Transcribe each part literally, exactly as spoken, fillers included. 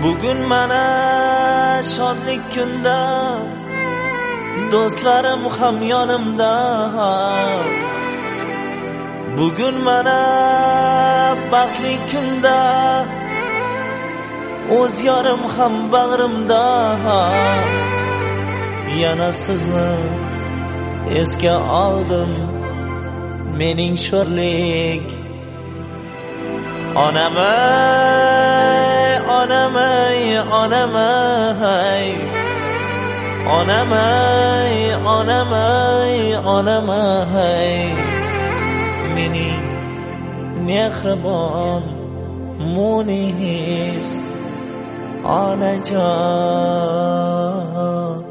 Bugun mana shodlik kunda, do'stlarim ham yonimda. Bugun mana baxtli kunda, o'z yorim ham bag'rimda. Yana sizni esga oldim, mening sho'rlik onamay, onamay, onamay, onamay, onamay, onamay, mening mehribon munis onajon.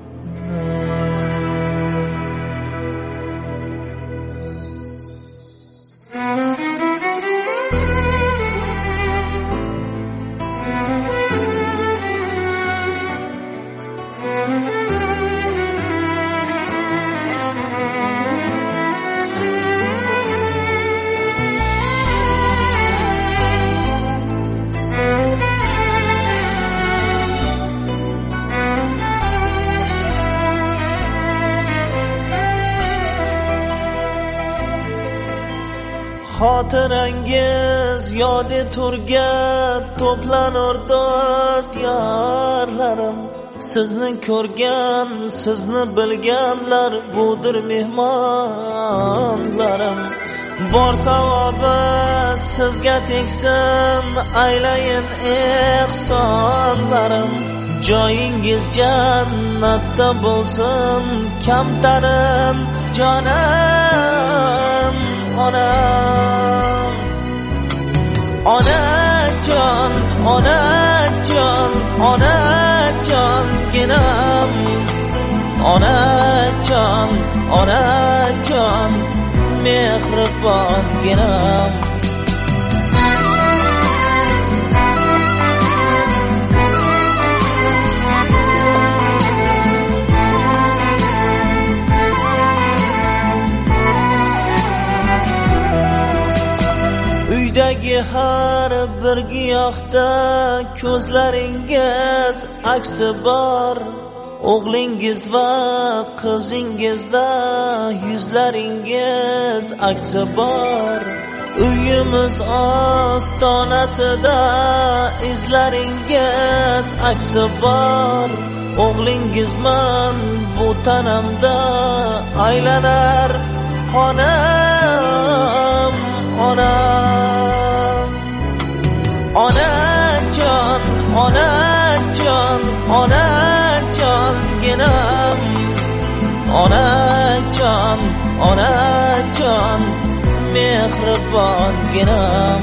Xotirangiz yodi turgan to'planur do'st yorlarim. Sizni ko'rgan, sizni bilganlar budir mehmonlarim. Bor savobi sizga tegsin, aylayin ehsonlarim. Joyingiz jannatda bo'lsin, kamtarin jonim onam. Onajon, onajon, onajonginam. Onajon, onajon, mehribonginam. Uydagi har bir giyohda ko'zlaringiz aksi bor. O'g'lingiz va qizingizda yuzlaringiz aksi bor. Uyimiz ostonasida izlaringiz aksi bor. O'g'lingizman bu tanamda aylanar qonam onam. Onajon, onajon, onajonginam. Onajon, onajon, mehribonginam.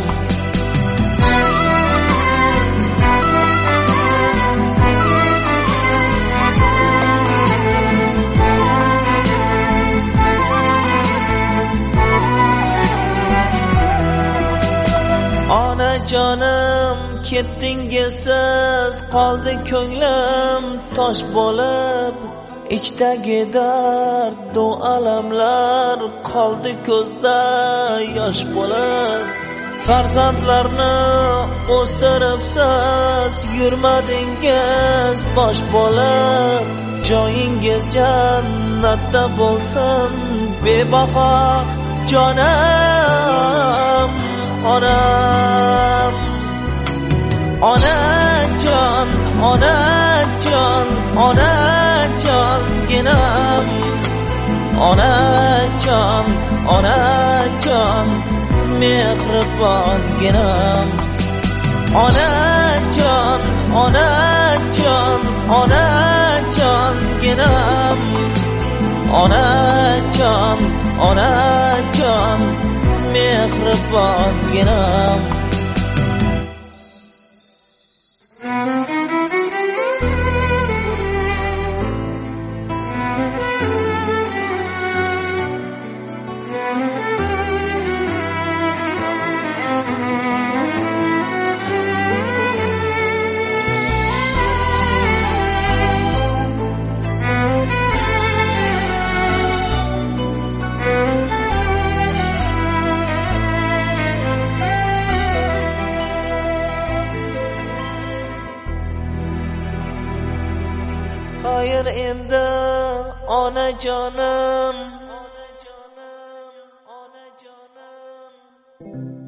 Onajonim ketdingiz siz, qoldi ko'nglim tosh bo'lib. Ichdagi dard du alamlar qoldi ko'zda yosh bo'lib. Farzandlarni o'stiribsiz, yurmadingiz bosh bo'lib. Joyingiz jannatda bo'lsin, bebaho jonim onam. Onajon, onajon, onajonginam. Onajon, onajon, mehribonginam. Onajon, onajon, onajonginam. Onajon, onajon, mehribonginam. ber endi onajonim.